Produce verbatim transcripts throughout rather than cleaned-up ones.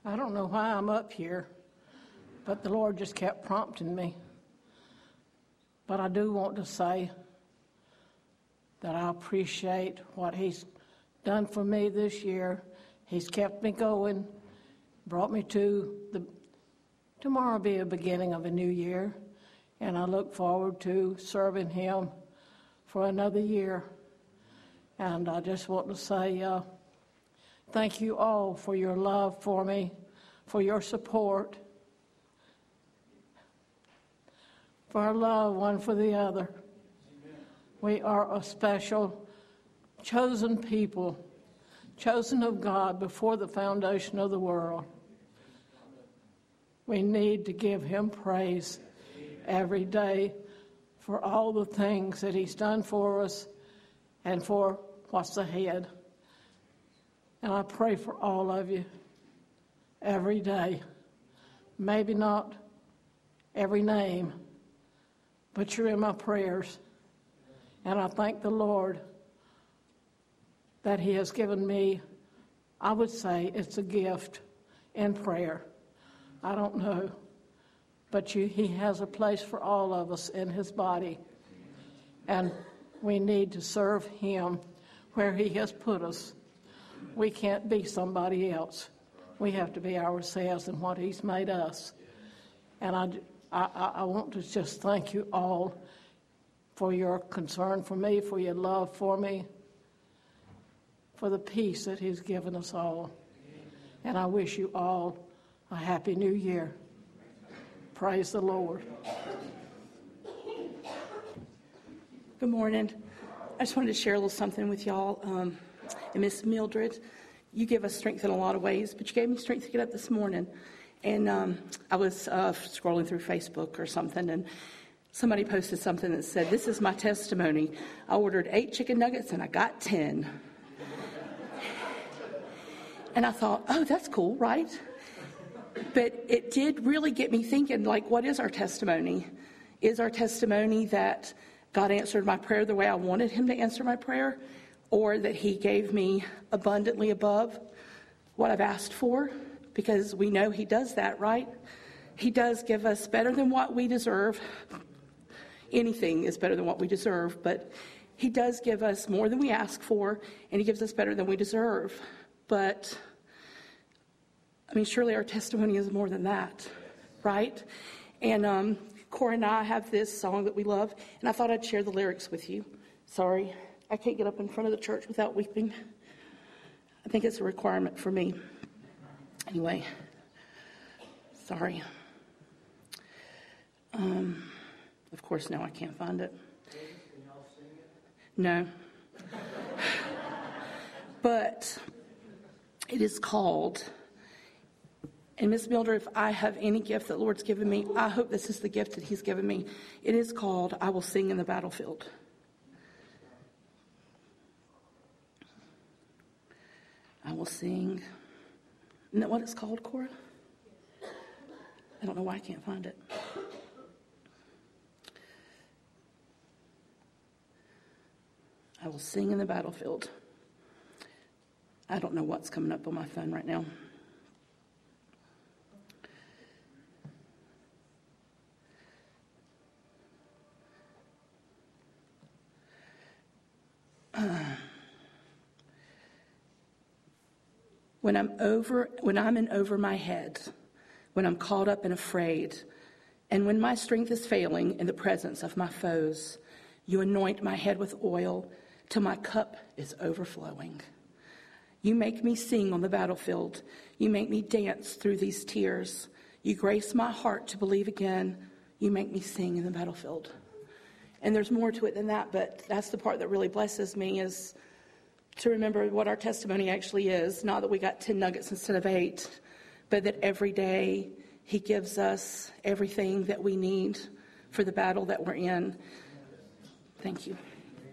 I don't know why I'm up here, but the Lord just kept prompting me. But I do want to say that I appreciate what He's done for me this year. He's kept me going, brought me to the, tomorrow will be a beginning of a new year, and I look forward to serving Him for another year. And I just want to say uh, thank you all for your love for me, for your support, for our love one for the other. Amen. We are a special, chosen people, chosen of God before the foundation of the world. We need to give Him praise every day for all the things that He's done for us and for what's ahead. And I pray for all of you every day. Maybe not every name, but you're in my prayers. And I thank the Lord that He has given me, I would say it's a gift in prayer. I don't know. But you, He has a place for all of us in His body. And we need to serve Him where He has put us. We can't be somebody else. We have to be ourselves and what He's made us. And I, I, I want to just thank you all for your concern for me, for your love for me, for the peace that He's given us all. And I wish you all a happy new year. Praise the Lord. Good morning. I just wanted to share a little something with y'all. Um, and Miss Mildred, you give us strength in a lot of ways, but you gave me strength to get up this morning. And um, I was uh, scrolling through Facebook or something, and somebody posted something that said, "This is my testimony. I ordered eight chicken nuggets and I got ten." And I thought, oh, that's cool, right? But it did really get me thinking, like, what is our testimony? Is our testimony that God answered my prayer the way I wanted Him to answer my prayer, or that He gave me abundantly above what I've asked for? Because we know He does that, right? He does give us better than what we deserve. Anything is better than what we deserve, but He does give us more than we ask for, and He gives us better than we deserve. But I mean, surely our testimony is more than that, right? And um, Cora and I have this song that we love, and I thought I'd share the lyrics with you. Sorry, I can't get up in front of the church without weeping. I think it's a requirement for me. Anyway, sorry. Um, of course, now I can't find it. No. But it is called... And Miss Mildred, if I have any gift that the Lord's given me, I hope this is the gift that He's given me. It is called, "I Will Sing in the Battlefield." I will sing. Isn't that what it's called, Cora? I don't know why I can't find it. I will sing in the battlefield. I don't know what's coming up on my phone right now. When I'm over, when I'm in over my head, when I'm caught up and afraid, and when my strength is failing in the presence of my foes, you anoint my head with oil till my cup is overflowing. You make me sing on the battlefield. You make me dance through these tears. You grace my heart to believe again. You make me sing in the battlefield. And there's more to it than that, but that's the part that really blesses me, is to remember what our testimony actually is. Not that we got ten nuggets instead of eight, but that every day He gives us everything that we need for the battle that we're in. Thank you.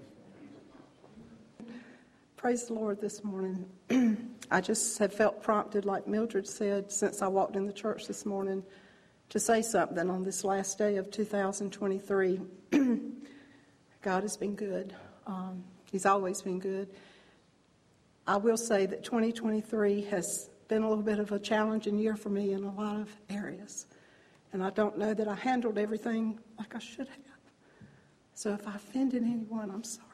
Praise the Lord this morning. I just have felt prompted, like Mildred said, since I walked in the church this morning, to say something on this last day of two thousand twenty-three. God has been good. Um, he's always been good. I will say that twenty twenty-three has been a little bit of a challenging year for me in a lot of areas. And I don't know that I handled everything like I should have. So if I offended anyone, I'm sorry.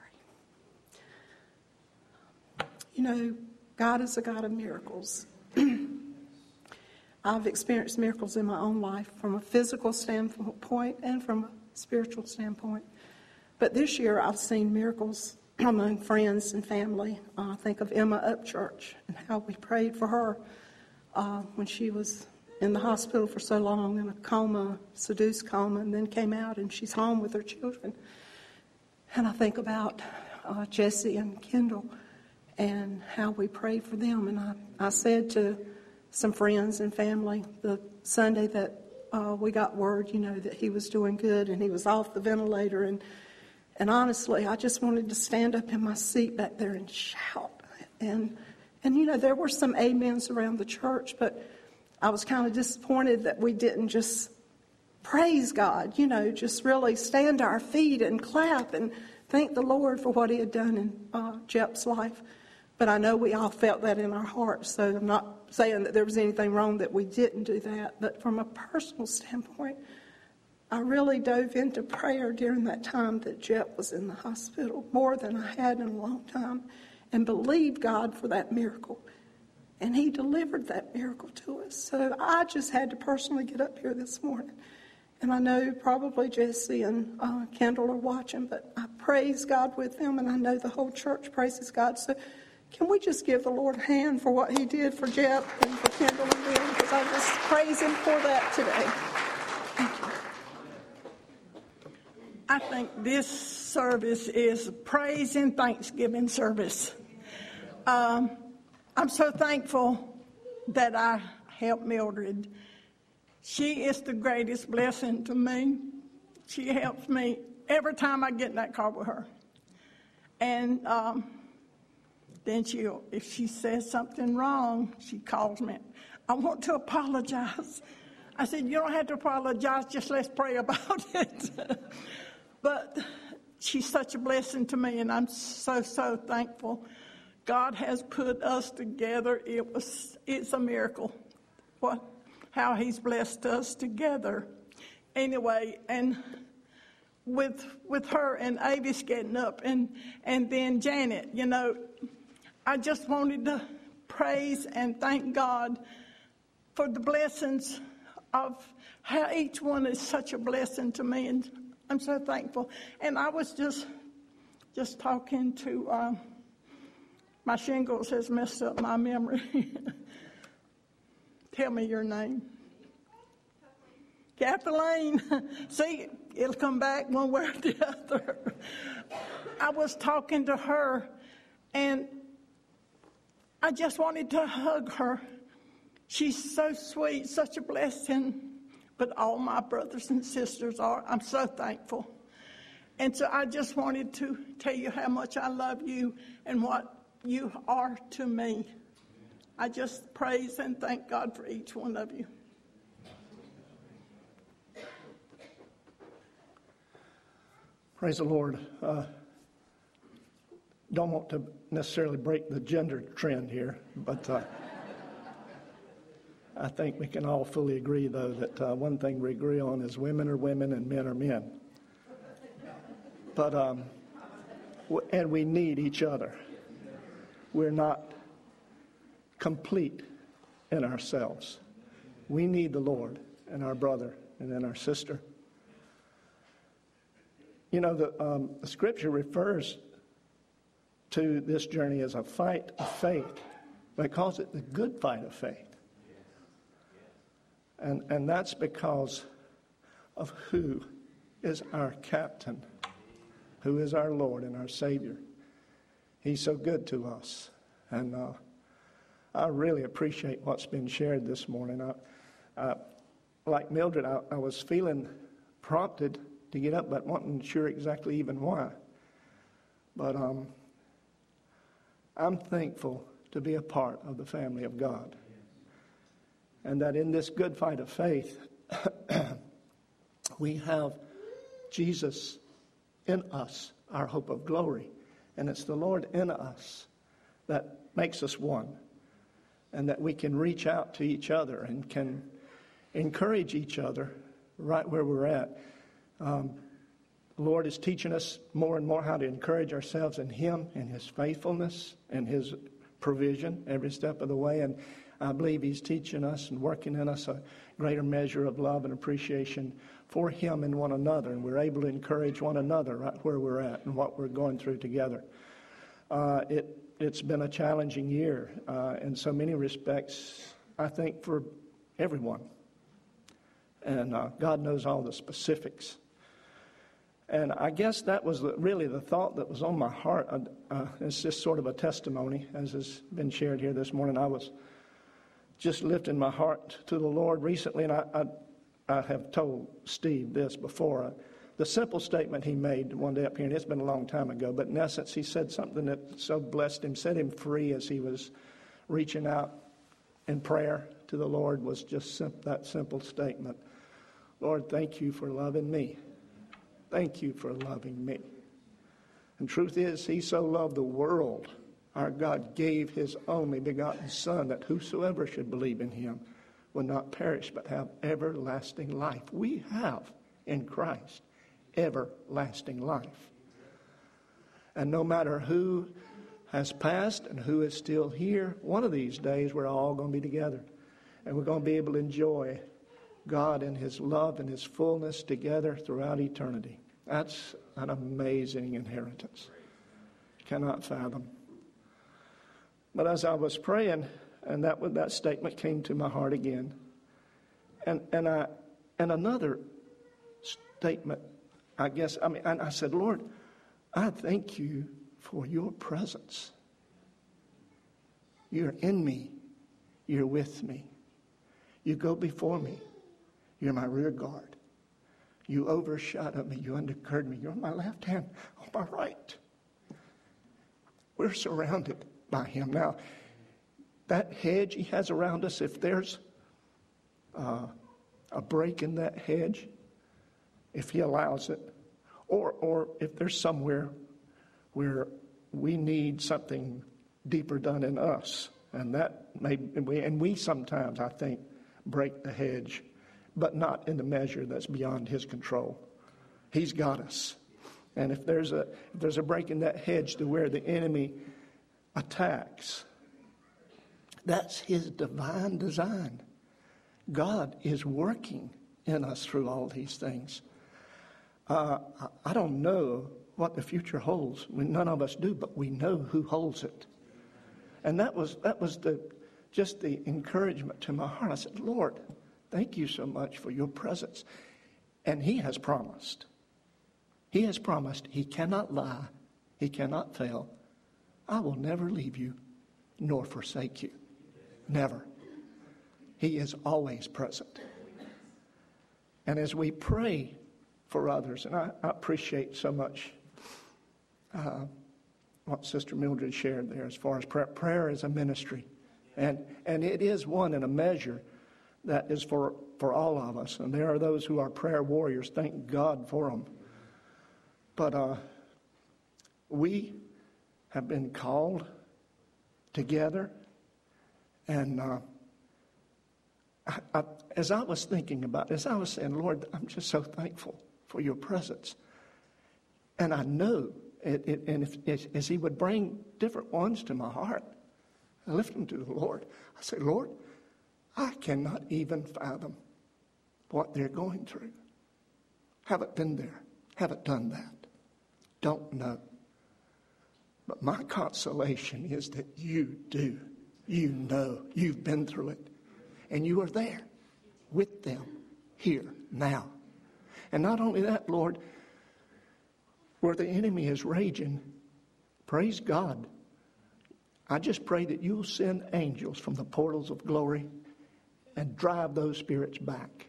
You know, God is a God of miracles. I've experienced miracles in my own life from a physical standpoint and from a spiritual standpoint. But this year I've seen miracles among friends and family. Uh, I think of Emma Upchurch and how we prayed for her uh, when she was in the hospital for so long in a coma, seduced coma, and then came out and she's home with her children. And I think about uh, Jesse and Kendall and how we prayed for them. And I, I said to some friends and family the Sunday that uh, we got word, you know, that he was doing good and he was off the ventilator. And, and honestly, I just wanted to stand up in my seat back there and shout. And, and you know, there were some amens around the church, but I was kind of disappointed that we didn't just praise God, you know, just really stand to our feet and clap and thank the Lord for what he had done in uh, Jep's life. But I know we all felt that in our hearts, so I'm not saying that there was anything wrong that we didn't do that. But from a personal standpoint, I really dove into prayer during that time that Jep was in the hospital, more than I had in a long time, and believed God for that miracle. And he delivered that miracle to us. So I just had to personally get up here this morning. And I know probably Jesse and uh, Kendall are watching, but I praise God with them, and I know the whole church praises God. So can we just give the Lord a hand for what he did for Jep and for Kendall and them? Because I just praise him for that today. Thank you. I think this service is praise and thanksgiving service. Um, I'm so thankful that I helped Mildred. She is the greatest blessing to me. She helps me every time I get in that car with her. And um, then she'll, if she says something wrong, she calls me. I want to apologize. I said, you don't have to apologize, just let's pray about it. But she's such a blessing to me, and I'm so, so thankful. God has put us together. It was, it's a miracle. What? How he's blessed us together. Anyway, and with with her and Avis getting up and, and then Janet, you know, I just wanted to praise and thank God for the blessings of how each one is such a blessing to me, and I'm so thankful. And I was just just talking to, uh, my shingles has messed up my memory. Tell me your name. Kathleen. See, it'll come back one way or the other. I was talking to her, and I just wanted to hug her. She's so sweet, such a blessing. But all my brothers and sisters are. I'm so thankful. And so I just wanted to tell you how much I love you and what you are to me. I just praise and thank God for each one of you. Praise the Lord. Uh, don't want to necessarily break the gender trend here, but uh, I think we can all fully agree, though, that uh, one thing we agree on is women are women and men are men. But, um, w- and we need each other. We're not complete in ourselves. We need the Lord and our brother and then our sister. You know, the, um, the scripture refers to this journey as a fight of faith, but it calls it the good fight of faith. And, and that's because of who is our captain, who is our Lord and our Savior. He's so good to us. And uh, I really appreciate what's been shared this morning. I, I, like Mildred, I, I was feeling prompted to get up, but wasn't sure exactly even why. But um, I'm thankful to be a part of the family of God. And that in this good fight of faith, we have Jesus in us, our hope of glory. And it's the Lord in us that makes us one. and that we can reach out to each other and can encourage each other right where we're at. Um, the Lord is teaching us more and more how to encourage ourselves in Him and His faithfulness and His provision every step of the way. And I believe He's teaching us and working in us a greater measure of love and appreciation for Him and one another. And we're able to encourage one another right where we're at and what we're going through together. Uh, it, it's been a challenging year uh, in so many respects, I think, for everyone. And uh, God knows all the specifics. And I guess that was the, really the thought that was on my heart. Uh, it's just sort of a testimony, as has been shared here this morning. I was just lifting my heart to the Lord recently, and I, I, I have told Steve this before. Uh, the simple statement he made one day up here, and it's been a long time ago, but in essence he said something that so blessed him, set him free as he was reaching out in prayer to the Lord, was just sim- that simple statement. Lord, thank you for loving me. Thank you for loving me. And truth is, He so loved the world, our God gave His only begotten Son, that whosoever should believe in Him would not perish but have everlasting life. We have in Christ everlasting life. And no matter who has passed and who is still here, one of these days we're all going to be together. And we're going to be able to enjoy God and His love and His fullness together throughout eternity. That's an amazing inheritance. Cannot fathom. But as I was praying, and that that statement came to my heart again, and and I and another statement, I guess. I mean, and I said, Lord, I thank you for your presence. You're in me. You're with me. You go before me. You're my rear guard. You overshadow me. You undergird me. You're on my left hand, on my right. We're surrounded by Him. Now, that hedge He has around us, if there's uh, a break in that hedge, if He allows it, or or if there's somewhere where we need something deeper done in us, and that may, and we, and we sometimes, I think, break the hedge, but not in the measure that's beyond His control. He's got us. And if there's a if there's a break in that hedge to where the enemy attacks, that's His divine design. God is working in us through all these things. Uh, I don't know what the future holds. We, none of us do, but we know who holds it. And that was that was the just the encouragement to my heart. I said, Lord, thank you so much for your presence. And He has promised. He has promised. He cannot lie. He cannot fail. I will never leave you nor forsake you. Never. He is always present. And as we pray for others, and I, I appreciate so much uh, what Sister Mildred shared there as far as prayer. Prayer is a ministry. And and it is one in a measure that is for, for all of us. And there are those who are prayer warriors. Thank God for them. But uh, we have been called together. And uh, I, I, as I was thinking about it, as I was saying, Lord, I'm just so thankful for your presence. And I know, it, it, and if, as, as He would bring different ones to my heart, I lift them to the Lord. I say, Lord, I cannot even fathom what they're going through. Haven't been there. Haven't done that. Don't know. But my consolation is that you do. You know. You've been through it. And you are there with them here now. And not only that, Lord, where the enemy is raging, praise God. I just pray that you'll send angels from the portals of glory and drive those spirits back.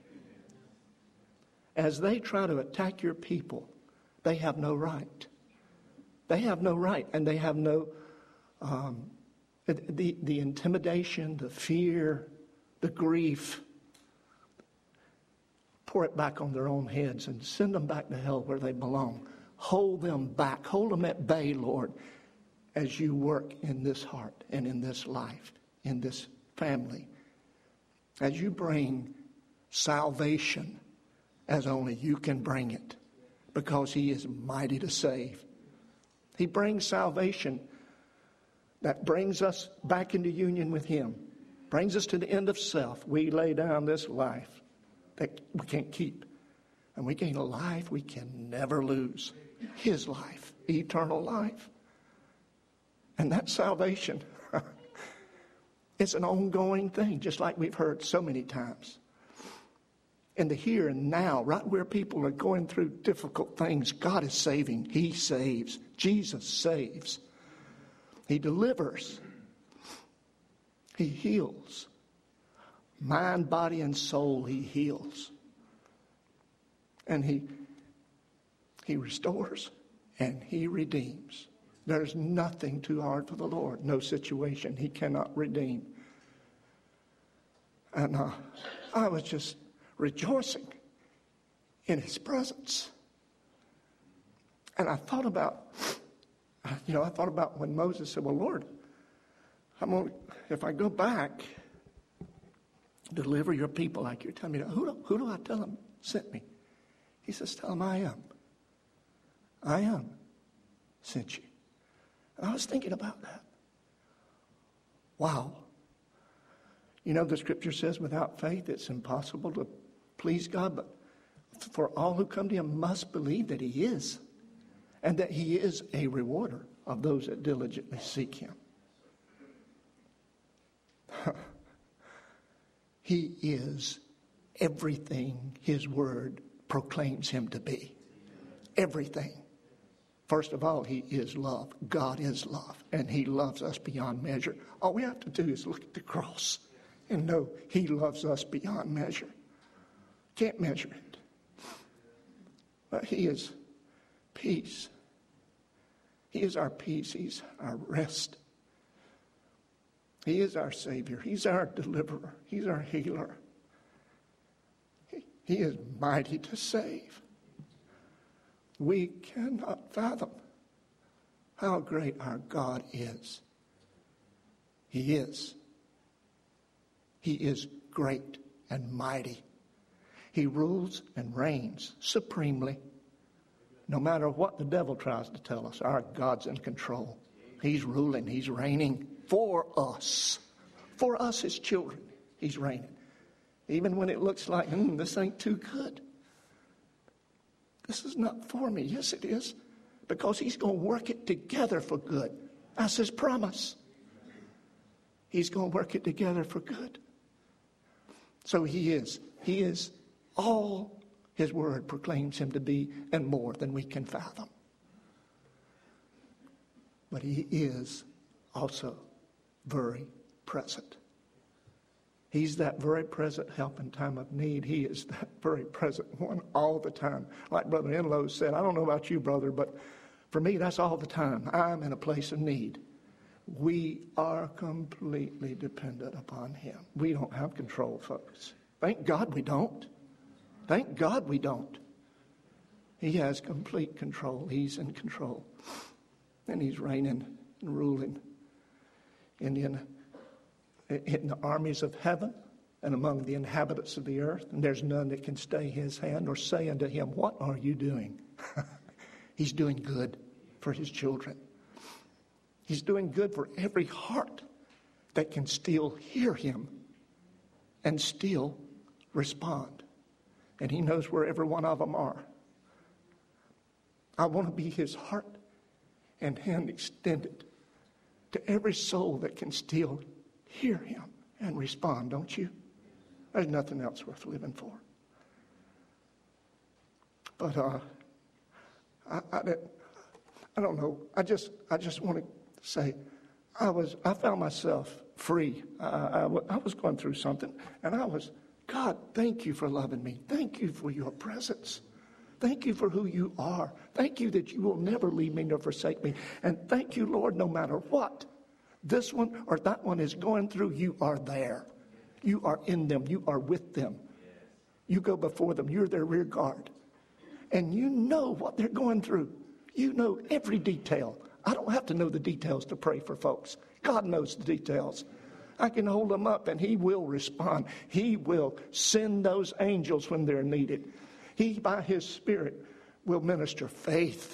As they try to attack your people, they have no right. They have no right, and they have no, um, the, the intimidation, the fear, the grief. Pour it back on their own heads and send them back to hell where they belong. Hold them back. Hold them at bay, Lord, as you work in this heart and in this life, in this family, as you bring salvation as only you can bring it, because he is mighty to save. He brings salvation that brings us back into union with him, brings us to the end of self. We lay down this life that we can't keep, and we gain a life we can never lose, his life, eternal life. And that salvation, it's an ongoing thing, just like we've heard so many times. In the here and now, right where people are going through difficult things, God is saving. He saves. Jesus saves. He delivers. He heals. Mind, body, and soul, he heals. And he, he restores and he redeems. There's nothing too hard for the Lord. No situation he cannot redeem. And uh, I was just rejoicing in his presence. And I thought about, you know, I thought about when Moses said, well, Lord, I'm gonna, if I go back, deliver your people like you're telling me to, who do, who do I tell them sent me? He says, tell them I am. I am sent you. And I was thinking about that. Wow. You know, the scripture says without faith it's impossible to please God, but for all who come to him must believe that he is, and that he is a rewarder of those that diligently seek him. He is everything his word proclaims him to be. Everything. First of all, he is love. God is love, and he loves us beyond measure. All we have to do is look at the cross and know he loves us beyond measure. Can't measure it. But he is peace. He is our peace. He's our rest. He is our Savior. He's our deliverer. He's our healer. He, he is mighty to save. We cannot fathom how great our God is. He is. He is great and mighty. He rules and reigns supremely. No matter what the devil tries to tell us, our God's in control. He's ruling. He's reigning for us. For us, his children, he's reigning. Even when it looks like, hmm, this ain't too good. This is not for me. Yes, it is. Because he's going to work it together for good. That's his promise. He's going to work it together for good. So he is. He is all his word proclaims him to be, and more than we can fathom. But he is also very present. He's that very present help in time of need. He is that very present one all the time. Like Brother Enlow said, I don't know about you, brother, but for me, that's all the time. I'm in a place of need. We are completely dependent upon him. We don't have control, folks. Thank God we don't. Thank God we don't. He has complete control. He's in control. And he's reigning and ruling in the, in the armies of heaven and among the inhabitants of the earth. And there's none that can stay his hand or say unto him, what are you doing? He's doing good for his children. He's doing good for every heart that can still hear him and still respond. And he knows where every one of them are. I want to be his heart and hand extended to every soul that can still hear him and respond, don't you? There's nothing else worth living for. But uh, I, I, I don't know. I just I just want to say, I was I found myself free. I, I, I was going through something, and I was, God, thank you for loving me. Thank you for your presence. Thank you for who you are. Thank you that you will never leave me nor forsake me. And thank you, Lord, no matter what this one or that one is going through, you are there. You are in them. You are with them. You go before them. You're their rear guard. And you know what they're going through. You know every detail. I don't have to know the details to pray for folks. God knows the details. I can hold them up and he will respond. He will send those angels when they're needed. He, by his Spirit, will minister faith,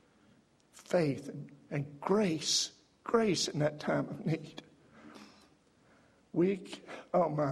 faith and, and grace, grace in that time of need. We, oh my,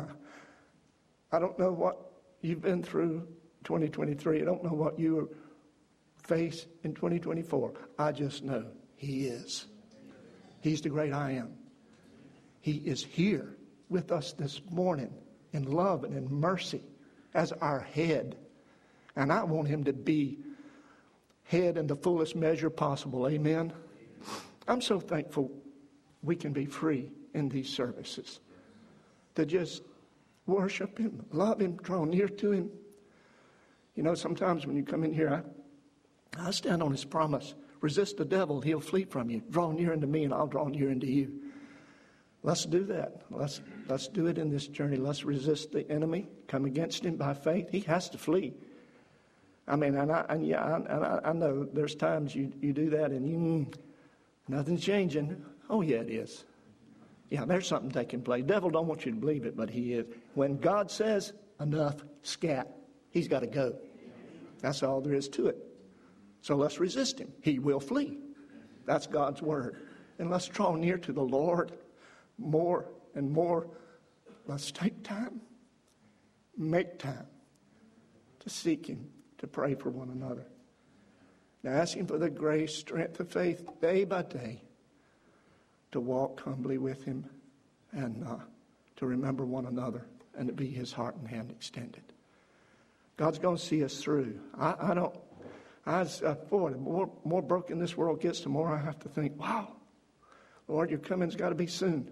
I don't know what you've been through twenty twenty-three. I don't know what you face in twenty twenty-four. I just know he is. He's the great I am. He is here with us this morning in love and in mercy as our head. And I want him to be head in the fullest measure possible. Amen. I'm so thankful we can be free in these services to just worship him, love him, draw near to him. You know, sometimes when you come in here, I, I stand on his promise. Resist the devil, he'll flee from you. Draw near unto me and I'll draw near unto you. Let's do that. Let's, let's do it in this journey. Let's resist the enemy, come against him by faith. He has to flee. I mean, and I, and yeah, and I, I know there's times you, you do that and you, mm, nothing's changing. Oh, yeah, it is. Yeah, there's something taking place. Devil don't want you to believe it, but he is. When God says, enough, scat, he's got to go. That's all there is to it. So let's resist him. He will flee. That's God's word. And let's draw near to the Lord more and more. Let's take time, make time to seek him, to pray for one another. Now ask him for the grace, strength of faith day by day to walk humbly with him and uh, to remember one another and to be his heart and hand extended. God's going to see us through. I, I don't, I was, uh, boy, the more, more broken this world gets, the more I have to think, wow, Lord, your coming's got to be soon.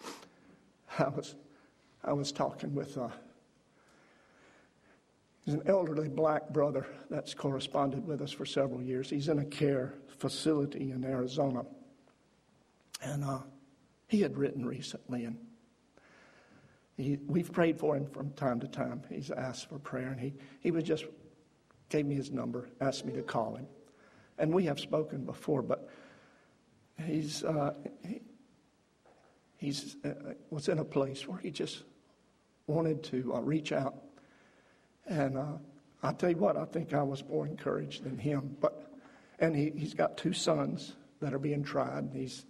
I was, I was talking with, uh, he's an elderly black brother that's corresponded with us for several years. He's in a care facility in Arizona. And uh, he had written recently, and he, we've prayed for him from time to time. He's asked for prayer, and he, he was just gave me his number, asked me to call him. And we have spoken before, but he's uh, he, he's uh, was in a place where he just wanted to uh, reach out. And uh, I'll tell you what, I think I was more encouraged than him. But and he, he's got two sons that are being tried, and he's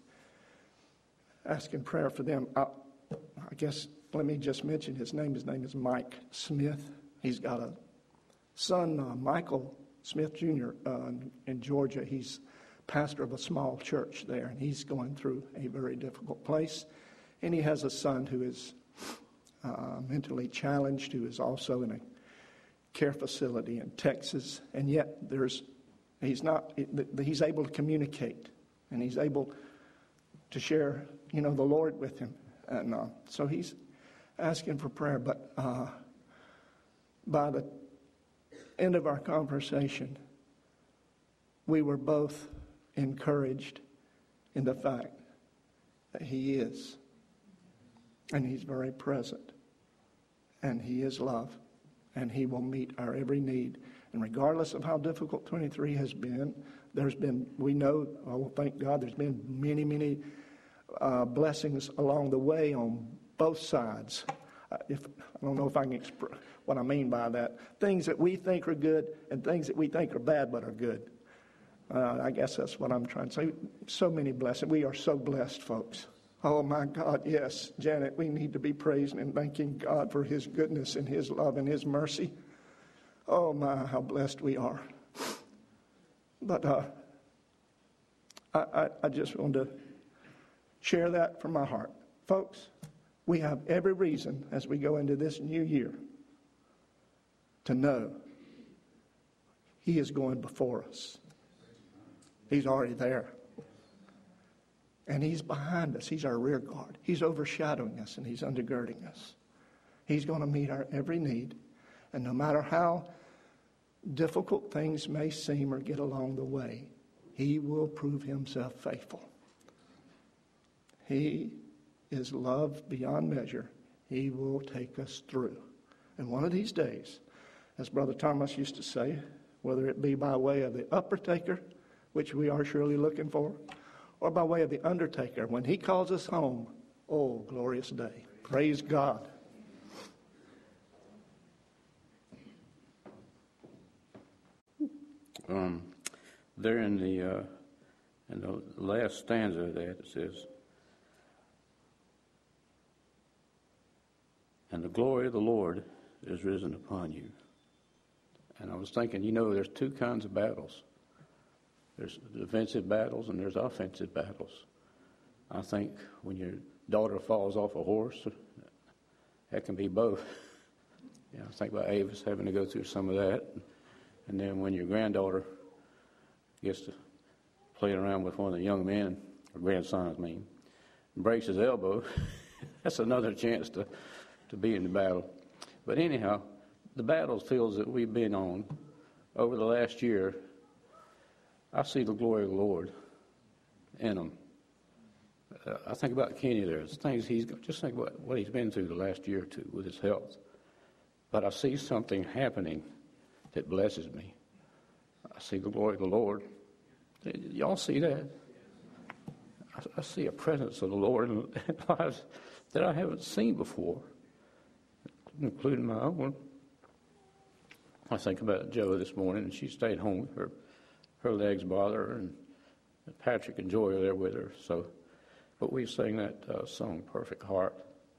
asking prayer for them. I, I guess let me just mention his name. His name is Mike Smith. He's got a son, uh, Michael Smith Junior Uh, in Georgia. He's pastor of a small church there, and he's going through a very difficult place. And he has a son who is uh, mentally challenged, who is also in a care facility in Texas. And yet there's he's not he's able to communicate, and he's able to share, you know, the Lord with him. And uh, so he's asking for prayer. But uh, by the end of our conversation, we were both encouraged in the fact that he is. And he's very present. And he is love. And he will meet our every need. And regardless of how difficult twenty-three has been, there's been, we know, oh, thank God, there's been many, many uh, blessings along the way on both sides. Uh, if I don't know if I can express what I mean by that. Things that we think are good and things that we think are bad but are good. Uh, I guess that's what I'm trying to say. So many blessings. We are so blessed, folks. Oh, my God, yes, Janet, we need to be praising and thanking God for his goodness and his love and his mercy. Oh, my, how blessed we are. But uh, I, I, I just want to share that from my heart. Folks, we have every reason as we go into this new year to know he is going before us. He's already there. And he's behind us. He's our rear guard. He's overshadowing us and he's undergirding us. He's going to meet our every need. And no matter how difficult things may seem or get along the way, he will prove himself faithful. He is love beyond measure. He will take us through. And one of these days, as Brother Thomas used to say, whether it be by way of the upper taker, which we are surely looking for, or by way of the undertaker, when he calls us home, Oh, glorious day. Praise God. Um, there in the uh, in the last stanza of that, it says, "And the glory of the Lord is risen upon you." And I was thinking, you know, there's two kinds of battles. There's defensive battles and there's offensive battles. I think when your daughter falls off a horse, that can be both. You know, I think about Avis having to go through some of that. And then when your granddaughter gets to play around with one of the young men, or grandsons, I mean, and breaks his elbow, that's another chance to, to be in the battle. But anyhow, the battlefields that we've been on over the last year, I see the glory of the Lord in them. Uh, I think about Kenny there. It's things he's just think about what he's been through the last year or two with his health. But I see something happening that blesses me. I see the glory of the Lord. Y'all see that? I, I see a presence of the Lord in lives that I haven't seen before, including my own. I think about Joe this morning, and she stayed home. Her her legs bother her, and Patrick and Joy are there with her. So, but we sang that uh, song, "Perfect Heart."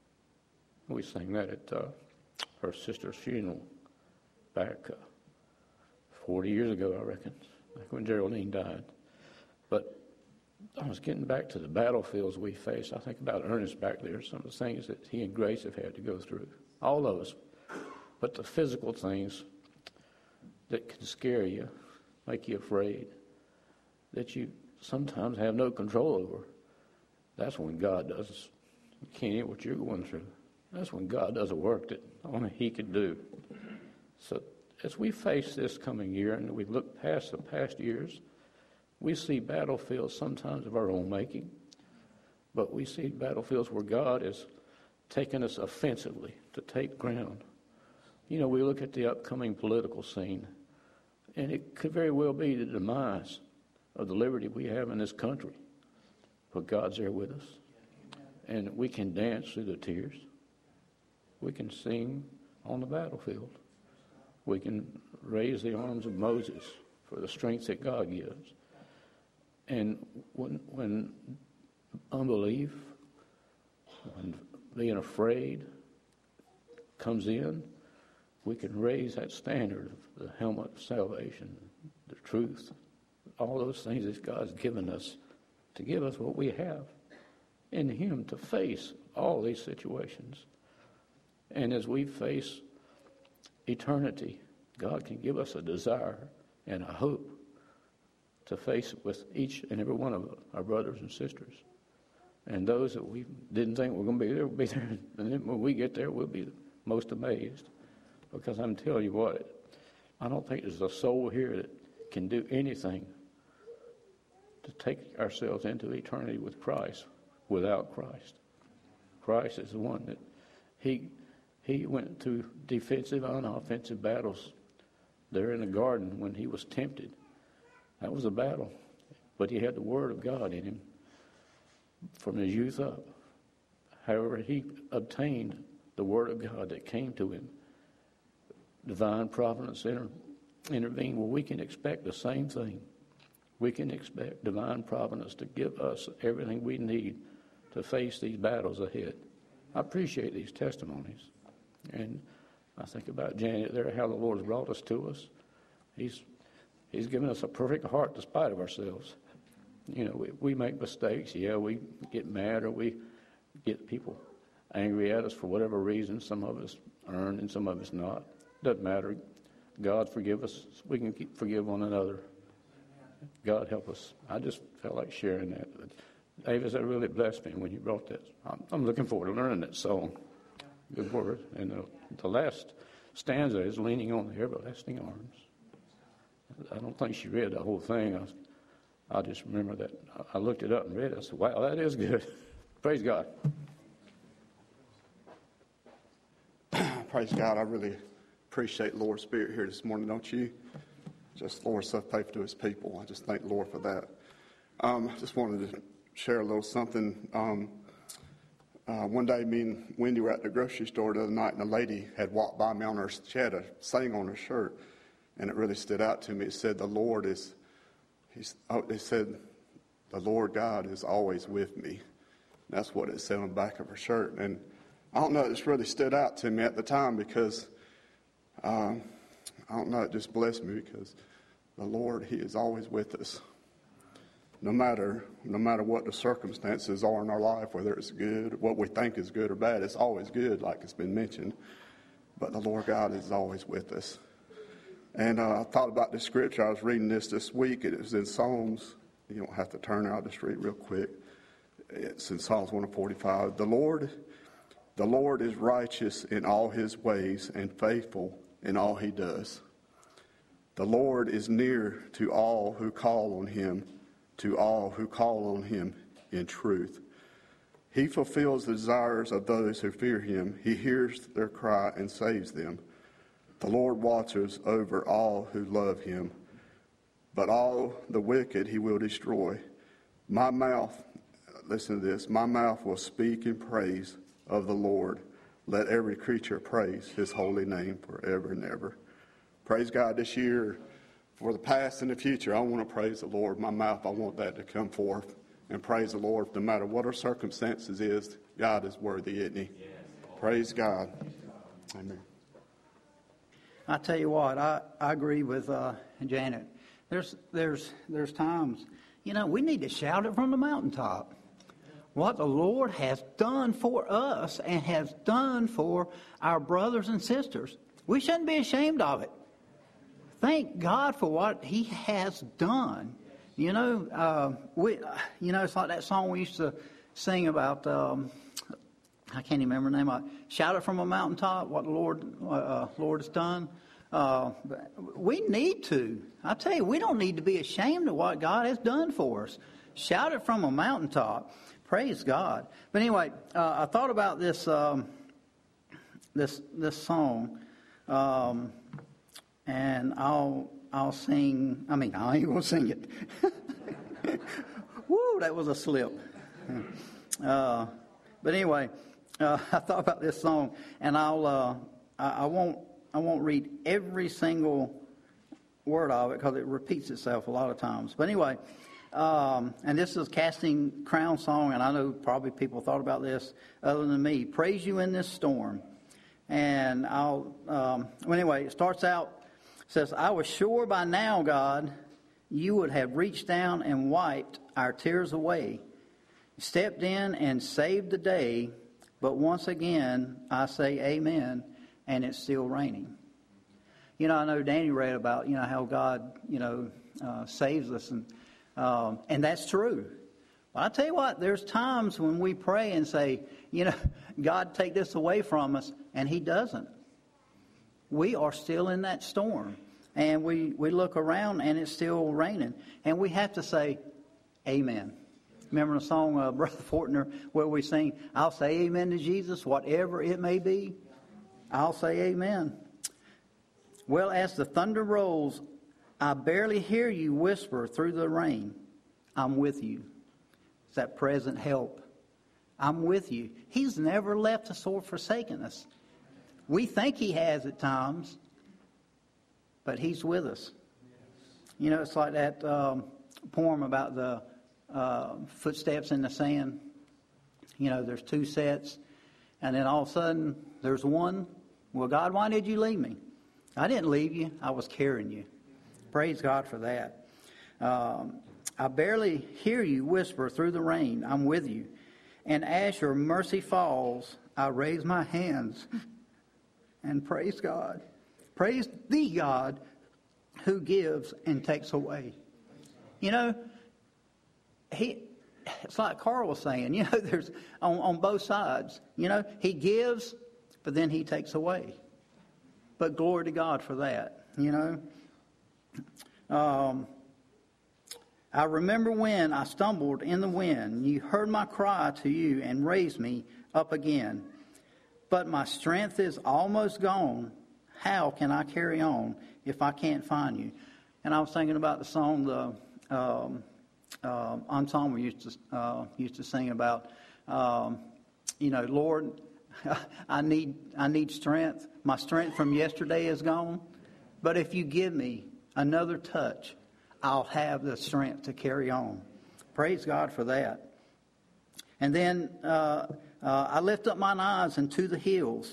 We sang that at uh, her sister's funeral back uh, forty years ago, I reckon, back when Geraldine died. But I was getting back to the battlefields we face. I think about Ernest back there, some of the things that he and Grace have had to go through, all of us. But the physical things that can scare you, make you afraid, that you sometimes have no control over, that's when God does. You can't hear what you're going through. That's when God does a work that only He can do. So as we face this coming year and we look past the past years, we see battlefields sometimes of our own making, but we see battlefields where God is taking us offensively to take ground. You know, we look at the upcoming political scene, and it could very well be the demise of the liberty we have in this country. But God's there with us. And we can dance through the tears. We can sing on the battlefield. We can raise the arms of Moses for the strength that God gives. And when, when unbelief, when being afraid comes in, we can raise that standard of the helmet of salvation, the truth, all those things that God's given us to give us what we have in Him to face all these situations. And as we face eternity, God can give us a desire and a hope to face it with each and every one of our brothers and sisters. And those that we didn't think were going to be there will be there. And then when we get there, we'll be most amazed. Because I'm telling you what, I don't think there's a soul here that can do anything to take ourselves into eternity with Christ without Christ. Christ is the one that he he went through defensive and offensive battles there in the garden when he was tempted. That was a battle. But he had the Word of God in him from his youth up. However, he obtained the Word of God that came to him. Divine providence inter- intervened. Well, we can expect the same thing. We can expect divine providence to give us everything we need to face these battles ahead. I appreciate these testimonies. And I think about Janet there, how the Lord has brought us to us. He's He's given us a perfect heart despite of ourselves. You know, we, we make mistakes. Yeah, we get mad or we get people angry at us for whatever reason. Some of us earn and some of us not. Doesn't matter. God forgive us. We can keep, forgive one another. God help us. I just felt like sharing that. But Avis, that really blessed me when you brought that. I'm, I'm looking forward to learning that song. Good word. And the, the last stanza is leaning on the everlasting arms. I don't think she read the whole thing. I, I just remember that. I looked it up and read it. I said, wow, that is good. Praise God. Praise God. I really appreciate the Lord's Spirit here this morning, don't you? Just Lord so faithful to His people. I just thank the Lord for that. Um, I just wanted to share a little something. Um, Uh, one day, me and Wendy were at the grocery store the other night, and a lady had walked by me on her, she had a saying on her shirt, and it really stood out to me. It said, the Lord is, he's, oh, it said, the Lord God is always with me. That's what it said on the back of her shirt. And I don't know, it just really stood out to me at the time because, um, I don't know, it just blessed me because the Lord, he is always with us. No matter, no matter what the circumstances are in our life, whether it's good, what we think is good or bad, it's always good, like it's been mentioned. But the Lord God is always with us. And uh, I thought about this scripture. I was reading this this week. It was in Psalms. You don't have to turn out the street real quick. It's in Psalms one forty-five. The Lord, the Lord is righteous in all his ways and faithful in all he does. The Lord is near to all who call on him, to all who call on him in truth. He fulfills the desires of those who fear him. He hears their cry and saves them. The Lord watches over all who love him, but all the wicked he will destroy. My mouth, listen to this, my mouth will speak in praise of the Lord. Let every creature praise his holy name forever and ever. Praise God this year. For the past and the future, I want to praise the Lord. My mouth, I want that to come forth and praise the Lord. No matter what our circumstances is, God is worthy, isn't he? Yes. Praise God. Amen. I tell you what, I, I agree with uh, Janet. There's there's there's times, you know, we need to shout it from the mountaintop. What the Lord has done for us and has done for our brothers and sisters. We shouldn't be ashamed of it. Thank God for what he has done. You know, uh, we, you know, it's like that song we used to sing about, um, I can't even remember the name of it, Shout It From a Mountaintop, what the Lord, uh, Lord has done. Uh, we need to. I tell you, we don't need to be ashamed of what God has done for us. Shout it from a mountaintop. Praise God. But anyway, uh, I thought about this, um, this, this song. Um, And I'll I'll sing. I mean, I ain't gonna sing it. Woo, that was a slip. Uh, but anyway, uh, I thought about this song, and I'll uh, I, I won't I won't read every single word of it because it repeats itself a lot of times. But anyway, um, and this is Casting Crown song, and I know probably people thought about this other than me. Praise you in this storm, and I'll um, well, anyway, it starts out. Says, I was sure by now, God, you would have reached down and wiped our tears away, stepped in and saved the day, but once again, I say amen, and it's still raining. You know, I know Danny read about, you know, how God, you know, uh, saves us, and um, and that's true. But I tell you what, there's times when we pray and say, you know, God, take this away from us, and he doesn't. We are still in that storm, and we, we look around and it's still raining, and we have to say amen. Remember the song, uh, Brother Fortner, where we sing, I'll say amen to Jesus, whatever it may be. I'll say amen. Well, as the thunder rolls, I barely hear you whisper through the rain, I'm with you. It's that present help. I'm with you. He's never left us or forsaken us. We think he has at times, but he's with us. You know, it's like that um, poem about the uh, footsteps in the sand. You know, there's two sets, and then all of a sudden there's one. Well, God, why did you leave me? I didn't leave you. I was carrying you. Praise God for that. Um, I barely hear you whisper through the rain, I'm with you. And as your mercy falls, I raise my hands and praise God. Praise the God who gives and takes away. You know, he. It's like Carl was saying, you know, there's on, on both sides. You know, he gives, but then he takes away. But glory to God for that, you know. Um, I remember when I stumbled in the wind. You heard my cry to you and raised me up again. But my strength is almost gone. How can I carry on if I can't find you? And I was thinking about the song the um, uh, ensemble used to uh, used to sing about. Um, you know, Lord, I need I need strength. My strength from yesterday is gone. But if you give me another touch, I'll have the strength to carry on. Praise God for that. And then uh, uh, I lift up mine eyes unto the hills.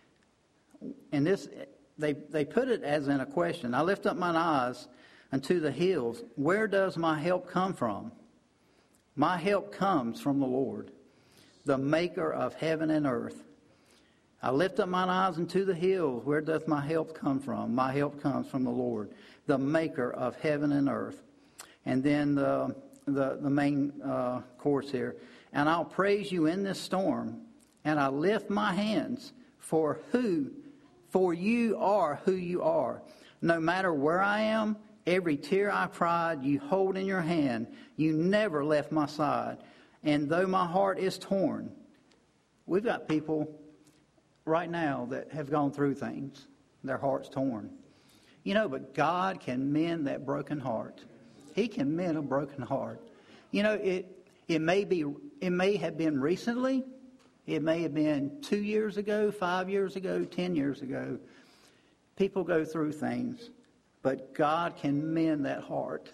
And this, they, they put it as in a question. I lift up mine eyes unto the hills. Where does my help come from? My help comes from the Lord, the maker of heaven and earth. I lift up mine eyes unto the hills. Where doth my help come from? My help comes from the Lord, the maker of heaven and earth. And then the, the, the main uh, chorus here. And I'll praise you in this storm, and I lift my hands for who, for you are who you are. No matter where I am, every tear I cried, you hold in your hand. You never left my side. And though my heart is torn, we've got people right now that have gone through things. Their heart's torn. You know, but God can mend that broken heart. He can mend a broken heart. You know, it it may be it may have been recently. It may have been two years ago, five years ago, ten years ago. People go through things, but God can mend that heart.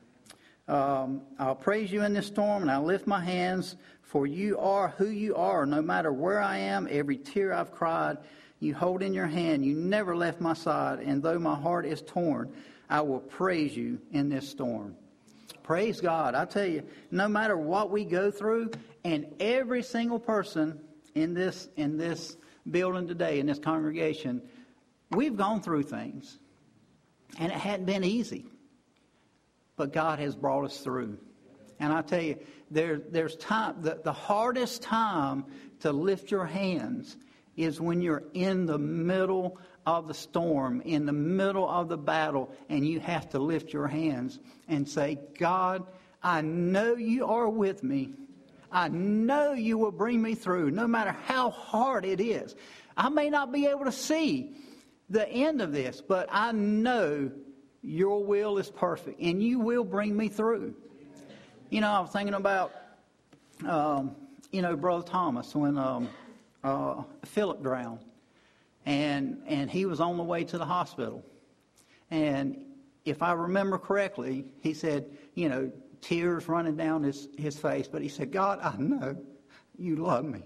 Um, I'll praise you in this storm, and I'll lift my hands, for you are who you are. No matter where I am, every tear I've cried, you hold in your hand. You never left my side, and though my heart is torn, I will praise you in this storm. Praise God. I tell you, no matter what we go through, and every single person in this in this building today, in this congregation, we've gone through things, and it hadn't been easy. But God has brought us through. And I tell you, there, there's time, the, the hardest time to lift your hands is when you're in the middle of the storm, in the middle of the battle, and you have to lift your hands and say, God, I know you are with me. I know you will bring me through, no matter how hard it is. I may not be able to see the end of this, but I know your will is perfect, and you will bring me through. You know, I was thinking about, um, you know, Brother Thomas, when um, uh, Philip drowned, and and he was on the way to the hospital. And if I remember correctly, he said, you know, tears running down his, his face, but he said, God, I know you love me.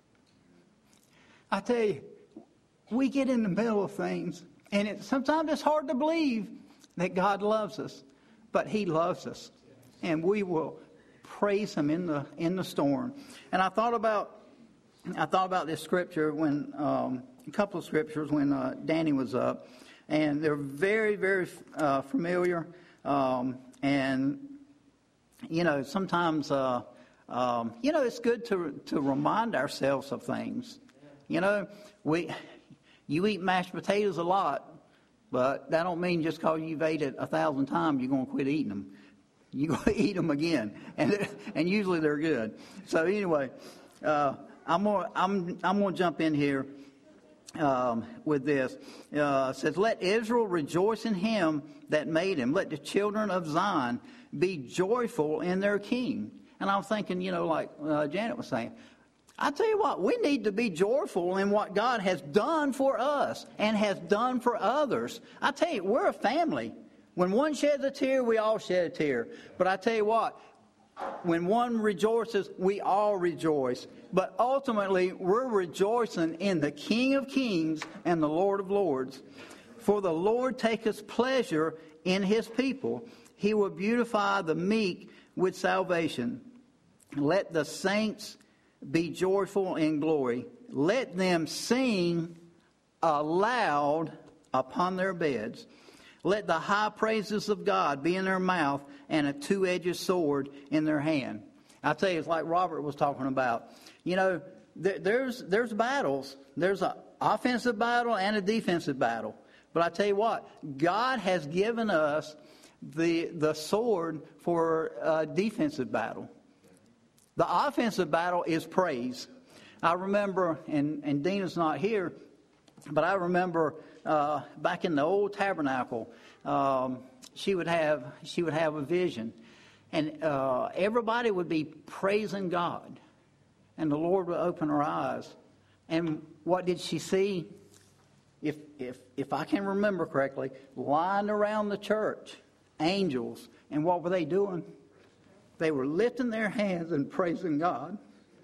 I tell you, we get in the middle of things, and it, sometimes it's hard to believe that God loves us, but He loves us, and we will praise Him in the in the storm. And I thought about I thought about this scripture when um, a couple of scriptures when uh, Danny was up, and they're very very uh, familiar. Um, and you know, sometimes uh, um, you know it's good to to remind ourselves of things. You know, we you eat mashed potatoes a lot. But that don't mean just because you've ate it a thousand times, you're going to quit eating them. You're going to eat them again. And and usually they're good. So anyway, uh, I'm going I'm, I'm going to jump in here um, with this. Uh, it says, let Israel rejoice in him that made him. Let the children of Zion be joyful in their king. And I was thinking, you know, like uh, Janet was saying, I tell you what, we need to be joyful in what God has done for us and has done for others. I tell you, we're a family. When one sheds a tear, we all shed a tear. But I tell you what, when one rejoices, we all rejoice. But ultimately, we're rejoicing in the King of Kings and the Lord of Lords. For the Lord taketh pleasure in his people. He will beautify the meek with salvation. Let the saints be joyful in glory. Let them sing aloud upon their beds. Let the high praises of God be in their mouth and a two-edged sword in their hand. I tell you, it's like Robert was talking about. You know, there, there's there's battles. There's an offensive battle and a defensive battle. But I tell you what, God has given us the the sword for a defensive battle. The offensive battle is praise. I remember, and, and Dina's not here, but I remember uh, back in the old tabernacle, um, she would have she would have a vision, and uh, everybody would be praising God. and the Lord would open her eyes. And what did she see? If, if, if I can remember correctly, lying around the church, angels. And what were they doing? They were lifting their hands and praising God.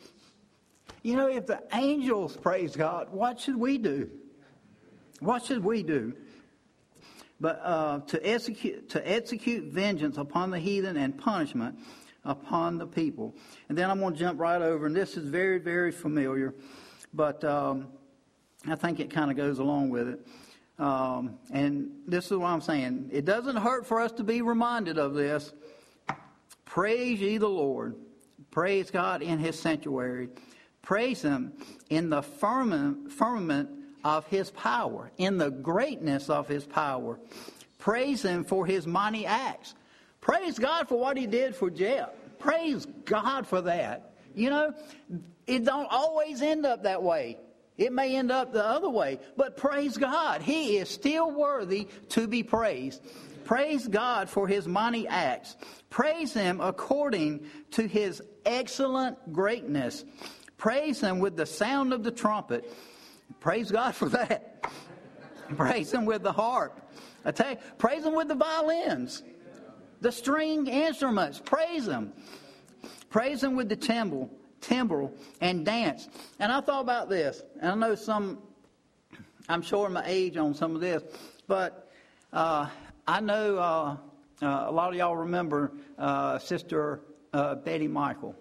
You know, if the angels praise God, what should we do? What should we do? But uh, to execute to execute vengeance upon the heathen and punishment upon the people. And then I'm going to jump right over, and this is very, very familiar, but um, I think it kind of goes along with it. Um, and this is what I'm saying. It doesn't hurt for us to be reminded of this. Praise ye the Lord. Praise God in His sanctuary. Praise Him in the firmament, firmament of His power, in the greatness of His power. Praise Him for His mighty acts. Praise God for what He did for Jeff. Praise God for that. You know, it don't always end up that way. It may end up the other way, but praise God. He is still worthy to be praised. Praise God for His mighty acts. Praise Him according to His excellent greatness. Praise Him with the sound of the trumpet. Praise God for that. Praise Him with the harp. I tell you, praise Him with the violins, the string instruments. Praise Him. Praise Him with the timbrel, timbrel and dance. And I thought about this, and I know some, I'm showing my age on some of this, but uh, I know uh, uh, a lot of y'all remember uh, Sister uh, Betty Michael.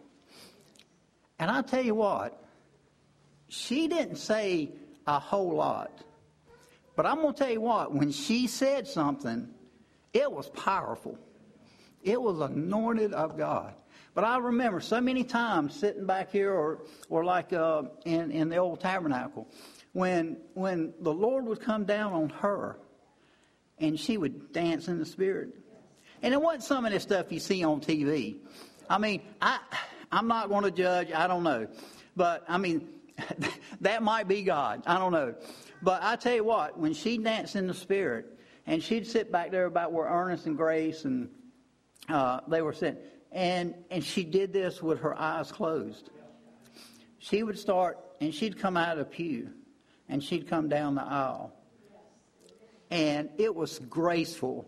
And I tell you what, she didn't say a whole lot. But I'm going to tell you what, when she said something, it was powerful. It was anointed of God. But I remember so many times sitting back here or or like uh, in, in the old tabernacle, when when the Lord would come down on her and she would dance in the Spirit. And it wasn't some of this stuff you see on T V. I mean, I... I'm not going to judge. I don't know. But, I mean, that might be God. I don't know. But I tell you what, when she danced in the Spirit, and she'd sit back there about where Ernest and Grace and uh, they were sitting, and, and she did this with her eyes closed. She would start, and she'd come out of the pew, and she'd come down the aisle. And it was graceful.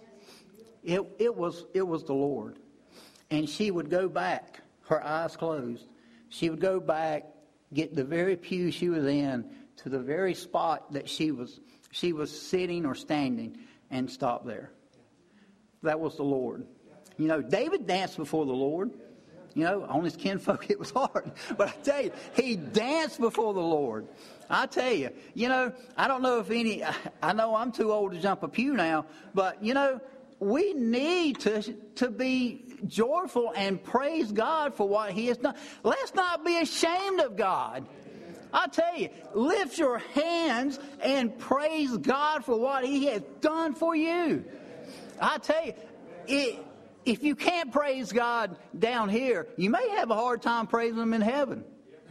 It, it was, it was the Lord. And she would go back. Her eyes closed. She would go back, get the very pew she was in, to the very spot that she was she was sitting or standing, and stop there. That was the Lord. You know, David danced before the Lord. You know, on his kinfolk it was hard. But I tell you, he danced before the Lord. I tell you, you know, I don't know if any, I know I'm too old to jump a pew now, but, you know, we need to to be joyful and praise God for what He has done. Let's not be ashamed of God. I tell you, lift your hands and praise God for what He has done for you. I tell you, it, if you can't praise God down here, you may have a hard time praising Him in heaven.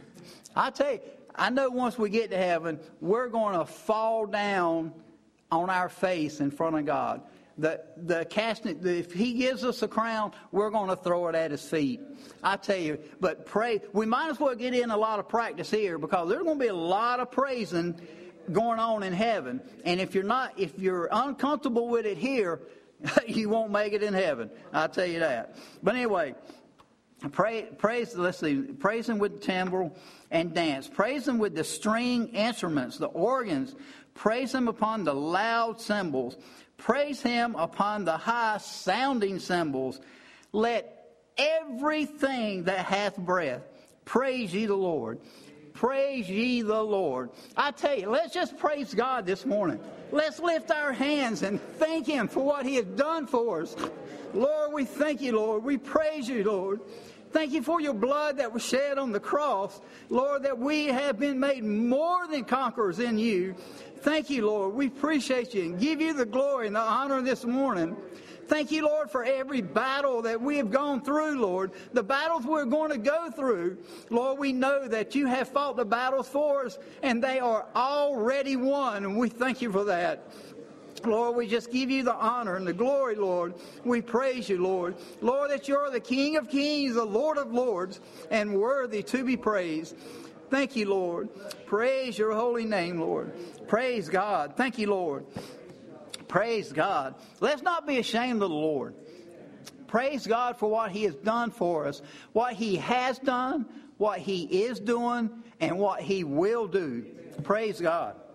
I tell you, I know once we get to heaven, we're going to fall down on our face in front of God. The the casting, the, if He gives us a crown, we're going to throw it at His feet. I tell you, but pray. We might as well get in a lot of practice here, because there's going to be a lot of praising going on in heaven. And if you're not, if you're uncomfortable with it here, you won't make it in heaven. I tell you that. But anyway, pray, praise. Let's see, praise Him with the timbrel and dance. Praise Him with the string instruments, the organs. Praise Him upon the loud cymbals. Praise Him upon the high sounding cymbals. Let everything that hath breath praise ye the Lord. Praise ye the Lord. I tell you, let's just praise God this morning. Let's lift our hands and thank Him for what He has done for us. Lord, we thank You, Lord. We praise You, Lord. Thank You for Your blood that was shed on the cross. Lord, that we have been made more than conquerors in You. Thank You, Lord. We appreciate You and give You the glory and the honor this morning. Thank You, Lord, for every battle that we have gone through, Lord. The battles we're going to go through, Lord, we know that You have fought the battles for us, and they are already won, and we thank You for that. Lord, we just give you the honor and the glory, Lord. We praise you, Lord. Lord, that you're the King of kings, the Lord of lords, and worthy to be praised. Thank you, Lord. Praise your holy name, Lord. Praise God. Thank you, Lord. Praise God. Let's not be ashamed of the Lord. Praise God for what he has done for us, what he has done, what he is doing, and what he will do. Praise God.